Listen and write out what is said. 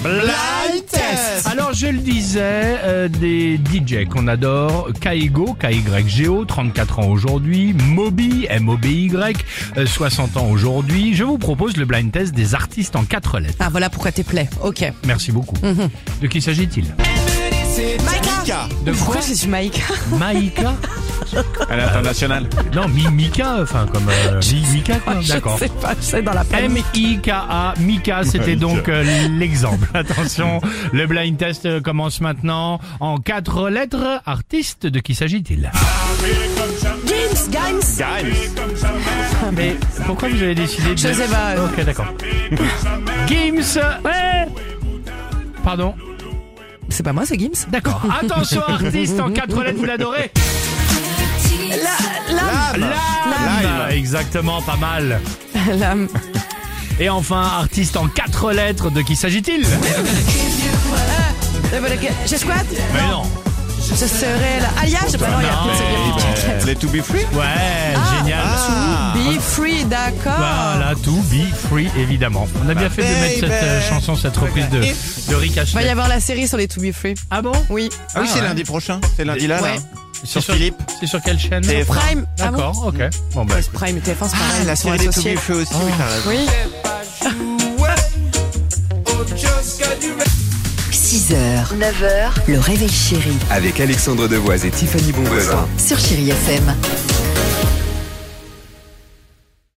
Blind Test. Alors je le disais, des DJ qu'on adore, Kaigo, K-Y-G-O, 34 ans aujourd'hui, Moby, M-O-B-Y, 60 ans aujourd'hui. Je vous propose le blind test des artistes en 4 lettres. Ah voilà pourquoi t'es play. Ok. Merci beaucoup. De qui s'agit-il? Maïka. De quoi? Pourquoi je suis Maïka? Maïka? À l'international. Non, Mika, enfin comme Mika quoi. D'accord. Je sais pas, c'est dans la panique. M-I-K-A, Mika, c'était donc l'exemple. Attention, le blind test commence maintenant. En 4 lettres, artiste, de qui s'agit-il? Gims. Mais pourquoi vous avez décidé de... Je sais pas. Ok, d'accord. Gims. Ouais. Pardon. C'est pas moi, c'est Gims. D'accord. Attention, artiste en 4 lettres, vous l'adorez. Lame. Exactement, pas mal. Lame. Et enfin, artiste en 4 lettres, de qui s'agit-il? J'ai squat. Mais non. Ce serait la Alliage. Bah non, il y a plus de Les To Be Free. Ouais, génial. Be free, d'accord. Voilà, To Be Free, évidemment. On a bien fait de mettre cette chanson, cette reprise de Rick Il va y Astley. avoir la série sur les To Be Free. Ah bon? Oui. Ah oui, c'est ouais. lundi prochain. C'est lundi là. Ouais. Sur Philippe. C'est sur quelle chaîne? TF1. Prime. Ah bon? D'accord, ok. Bon bah. Prime, TF1, c'est pareil. Ah, la ils sont série des To associés. Be Free aussi. Oui, t'as raison. Oui. 6h, 9h, le réveil chéri Avec Alexandre Devoise et Tiffany Bonvoisin. sur Chérie FM.